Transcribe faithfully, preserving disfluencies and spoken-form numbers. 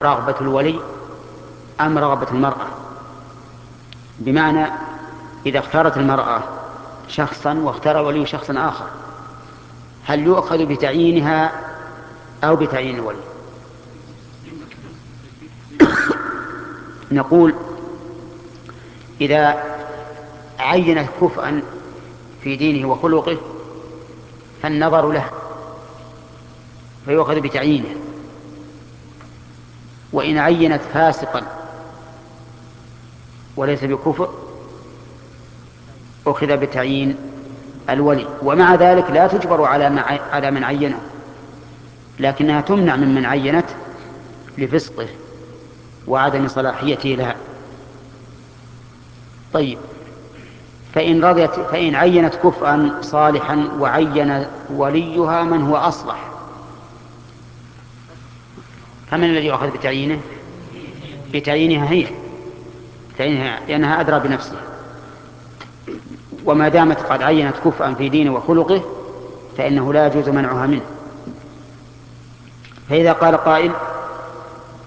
رغبة الولي أم رغبة المرأة؟ بمعنى إذا اختارت المرأة شخصا واختار ولي شخصا آخر، هل يؤخذ بتعيينها أو بتعيين الولي؟ نقول إذا عينت كفءا في دينه وخلقه فالنظر له فيؤخذ بتعيينه، وإن عينت فاسقا وليس بكفء أخذ بتعيين الولي. ومع ذلك لا تجبر على من عينه، لكنها تمنع ممن عينت لفسقه وعدم صلاحيته لها. طيب، فإن رضيت فإن عينت كفءا صالحا وعين وليها من هو أصلح، فمن الذي يؤخذ بتعيينه؟ بتعيينها هي، بتعيينها لأنها أدرى بنفسها. وما دامت قد عينت كفءا في دينه وخلقه فإنه لا يجوز منعها منه. فإذا قال قائل